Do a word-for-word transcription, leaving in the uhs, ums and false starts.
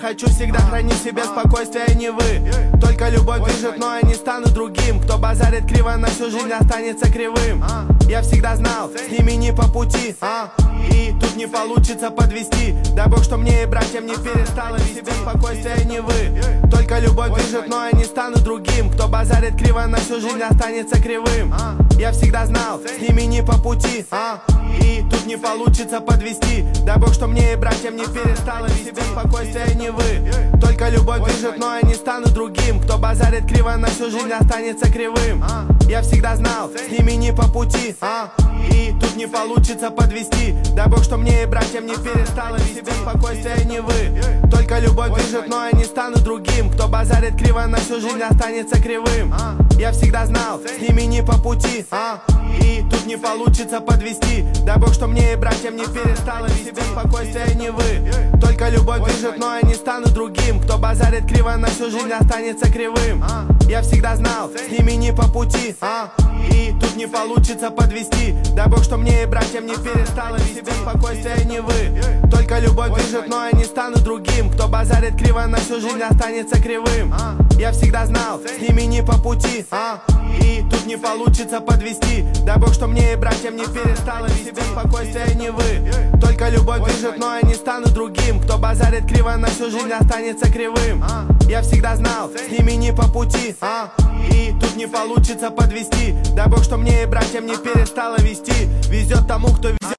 Хочу всегда хранить в себе спокойствие, а не вы. Только любовь движет, но я не стану другим. Кто базарит криво, на всю жизнь останется кривым. Я всегда знал, с ними не по пути, а? И тут не получится подвести. Дай Бог, что мне и братьям не перестало вести спокойствие, а не вы. Только любовь движет, но я не стану другим. Кто базарит криво, на всю жизнь останется кривым. Я всегда знал, с ними не по пути, а? И тут не получится подвести. Дай Бог, что мне и братьям не перестало вести спокойствие, а не вы. Только любовь движет, но я не стану другим. Кто базарит криво, на всю жизнь останется кривым. Я всегда знал, с ними не по пути, а? И тут не получится подвести. Дай Бог, что мне и братьям не перестало вести спокойствие, а не вы. Только любовь движет, но я не стану другим. Кто базарит криво, на всю жизнь останется кривым. Я всегда знал, с ними не по пути, а? И тут не получится подвести. Дай Бог, что мне и братьям не перестало вести спокойствие, а не вы. Только любовь движет, но я не стану другим. Кто базарит криво, на всю жизнь останется кривым. Я всегда знал, с ними не по пути, а? И тут не получится подвести. Дай Бог, что мне и братьям не перестало вести спокойствие, а не вы. Только любовь движет, но я не стану другим. Кто базарит криво, на всю жизнь останется кривым. Я всегда знал, с ними не по пути, а? И тут не получится подвести. Дай Бог, что мне и братьям не перестало вести спокойствие, а не вы. Только любовь движет, но я не стану другим. Кто базарит криво, на всю жизнь останется кривым. Я всегда знал, с ними не по пути, а? И тут не получится подвести. Дай Бог, что мне и братьям не перестало вести. Везет тому, кто везет.